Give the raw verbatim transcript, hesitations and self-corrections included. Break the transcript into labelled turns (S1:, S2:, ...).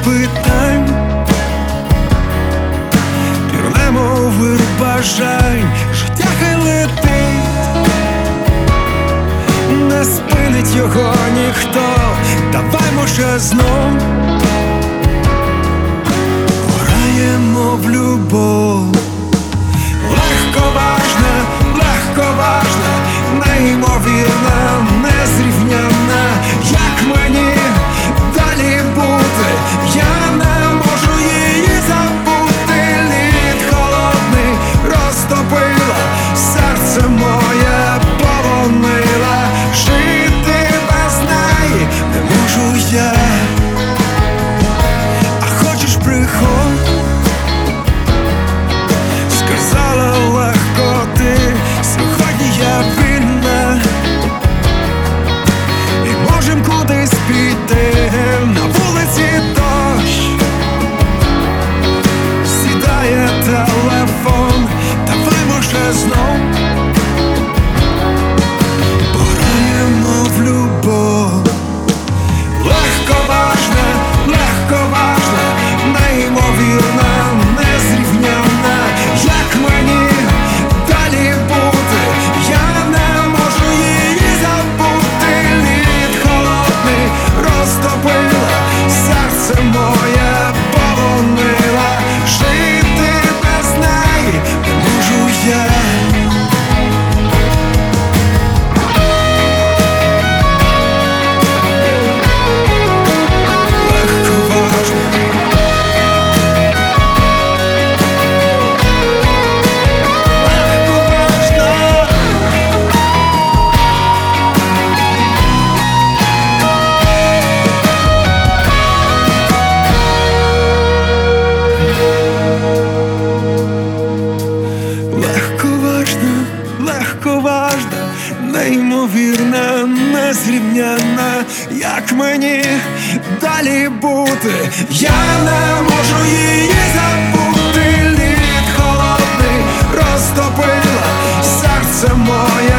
S1: питань, пірнемо у вир бажань. Життя хай летить, не спинить його ніхто. Давай, може, знов граємо в любов. Легковажна, легковажна, неймовірна, незрівнянна. Як мені далі бути? Я не можу її забути. Лід холодний розтопила, серце моє полонила. Жити без неї не можу я. А хочеш, приходь, сказала легко ти. Сьогодні я вільна, і можем кудись піти. На вулиці дощ, сідає телефон. Давай, може, знов пограємо в любов. Легковажна, легковажна, неймовірна, незрівнянна. Як мені далі бути? Я не можу її забути. Лід холодний розтопила, серце моє полонила. Жити без неї не можу я. Легковажна, легковажна, неймовірна, незрівнянна. Як мені далі бути? Я не можу її забути. Лід холодний розтопила, серце моє